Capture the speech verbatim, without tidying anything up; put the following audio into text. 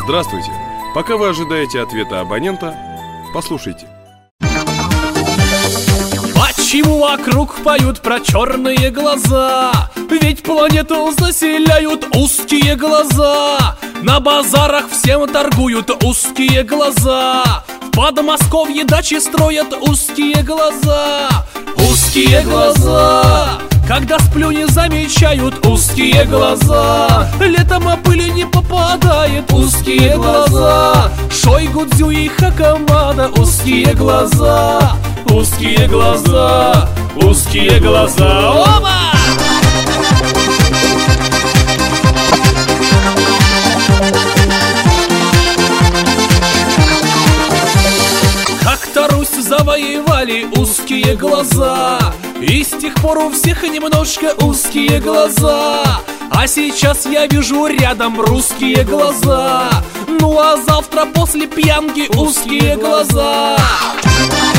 Здравствуйте! Пока вы ожидаете ответа абонента, послушайте. Почему вокруг поют про черные глаза? Ведь планету заселяют узкие глаза. На базарах всем торгуют узкие глаза. В Подмосковье дачи строят узкие глаза. Узкие глаза. Когда сплю, не замечают узкие глаза. Летом о пыли не попадает узкие глаза. Шойгу, Дзю и Хакамада узкие глаза. Узкие глаза, узкие глаза. Оба! Как-то Русь завоевали узкие глаза, и с тех пор у всех немножко узкие глаза. А сейчас я вижу рядом русские глаза. Ну а завтра после пьянки узкие глаза.